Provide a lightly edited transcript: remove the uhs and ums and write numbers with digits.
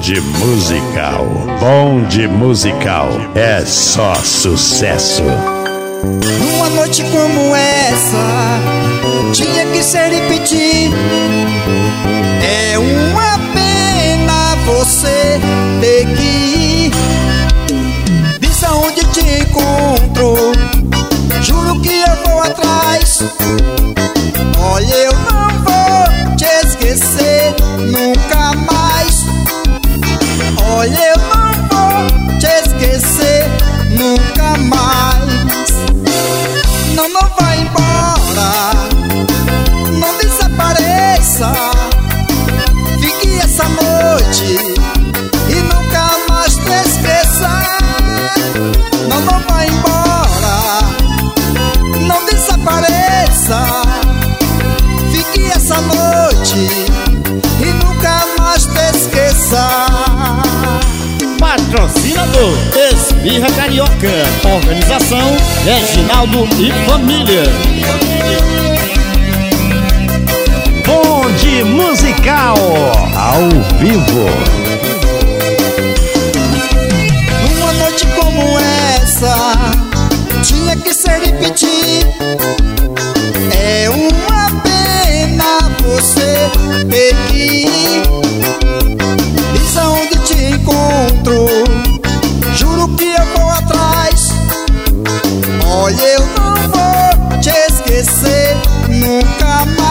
Bonde Musical. Bonde Musical é só sucesso. Numa noite como essa, tinha que se repetir. É uma pena você ter que ir. Diz aonde te encontro, juro que eu vou atrás. Olha, eu não vou te esquecer nunca mais. Olha, eu não vou te esquecer nunca mais. Não, não vai embora, não desapareça. Fique essa noite e nunca mais te esqueça. Não, não vai embora, não desapareça. Fique essa noite e nunca mais te esqueça. Patrocinador Esfirra Carioca. Organização Reginaldo e Família. Bonde Musical ao vivo. Numa noite como essa, tinha que se repetir. É uma pena você ter que ir. Diz aonde te encontro, juro que eu vou atrás. Olha, eu não vou te esquecer nunca mais.